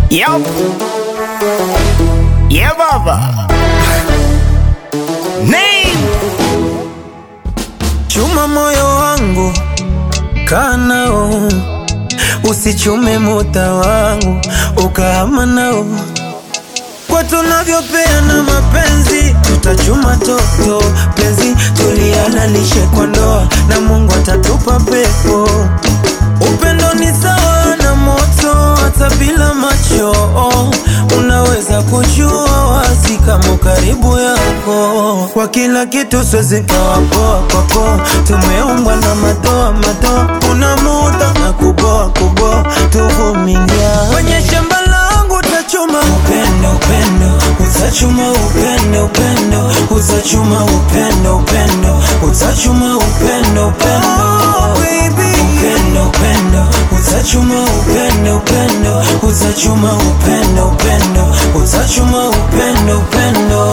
Yup. Yeah, baba. Name. Chuma moyo wangu, kaa nao, usichume muda wangu, ukahama nao. Kwa tunavyopeana mapenzi, tutachuma toto penzi, tulihalalishe kwa ndoa, na Mungu atatupa pepo. Upendo ni sawa na moto, hata bila macho unaweza kujua wazi kama karibu yako. Kwa kila kitu siwezi kawa poa kwa poa, tumeumbwa na madoa madoa, kuna muda na kuboa kuboa, tuvumilia. Kwenye shamba langu utachuma upendo upendo, utachuma upendo upendo, utachuma upendo upendo, utachuma upendo upendo, oh, baby. Upendo upendo, utachuma upendo upendo, utachuma upendo upendo, utachuma upendo upendo.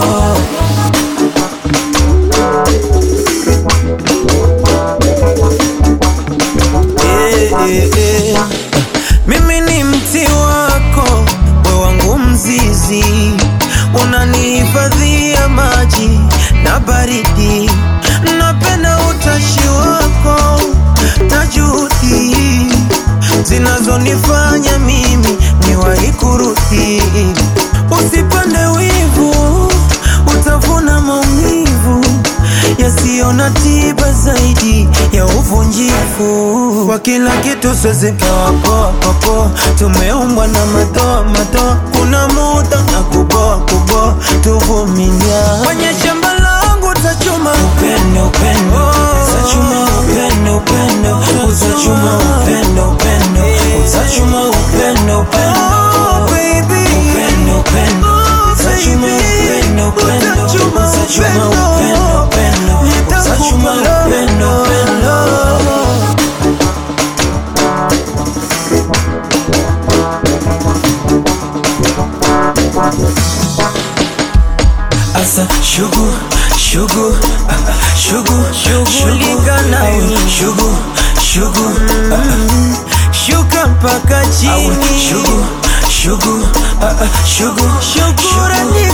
Mimi ni mti wako, wewe wangu mzizi, unanihifadhia maji na baridi. Napenda utashi wako na juhudi zinazonifanya mimi niwahi kurudi. Usipande wivu, utavuna maumivu yasiyo na tiba zaidi ya uvunjifu. Kwa kila kitu siwezi kawa poa kwa poa, tumeumbwa na madoa madoa, kuna muda na kuboa kuboa, tuvumilia. Kwenye shamba langu utachuma upendo upendo, utachuma upendo upendo, utachuma upendo upendo, utachuma upendo upendo, oh, baby. Upendo upendo, utachuma upendo upendo, utachuma upendo upendo, utachuma upendo upendo. Asa shugu shugu shugu shughulika nayo, shugu shugu shuka mpaka chini, shugu shugu shugu shukurani.